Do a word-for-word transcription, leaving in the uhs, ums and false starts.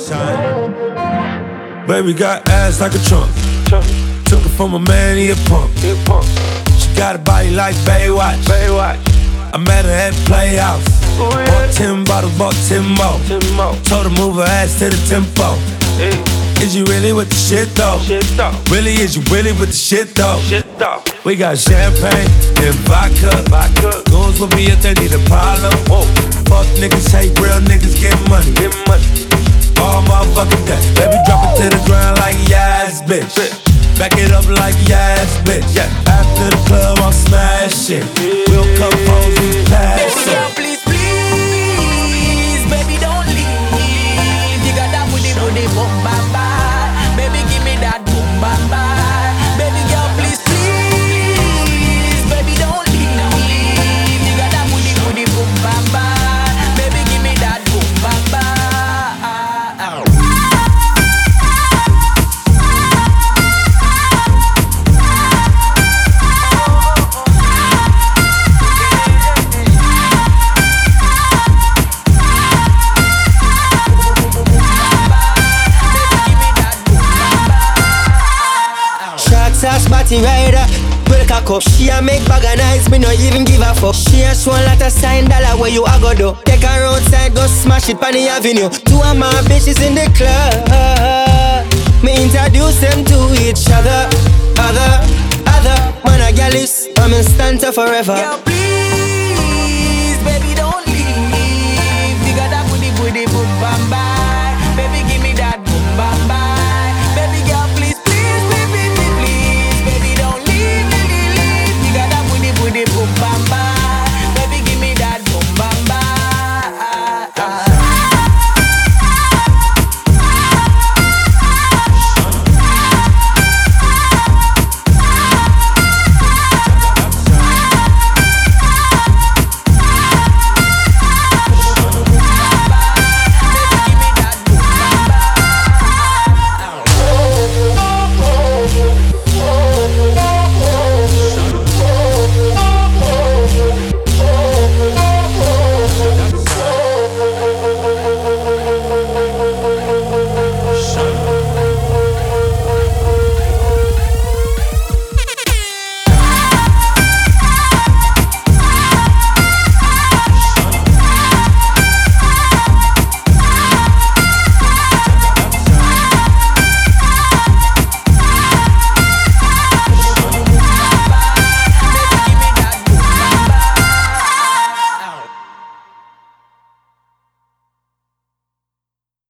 shine. Baby got ass like a trunk. Took her from a man, he a punk. She got a body like Baywatch. I met her at Playhouse. Bought ten bottles, bought ten more. Told her move her ass to the tempo. Is you really with the shit though? Really, is you really with the shit though? We got champagne and vodka. Goons will be if they need a problem. Fuck niggas, hate real niggas, get money. All motherfucking day. Baby, drop it to the ground like yes, bitch. Back it up like yes, bitch. After the club, I'll smash it. We'll come home, we pass it. Baby girl, please, please, baby, don't leave. You got that booty, booty, boom, bam, bam. Baby, give me that boom, bam, bam. Baby girl, please, please, baby, don't leave. You got that booty, booty, boom, bam, bam. Baby, give me that boom, bam, bam. Sass body rider, well cock up. She a make bag of nice, me no even give a fuck. She a show a lot of sign dollar where you a go do. Take her outside, go smash it on the avenue. Two of my bitches in the club. Me introduce them to each other. Other, other, man a gal is, I'm in stand forever. Girl, please.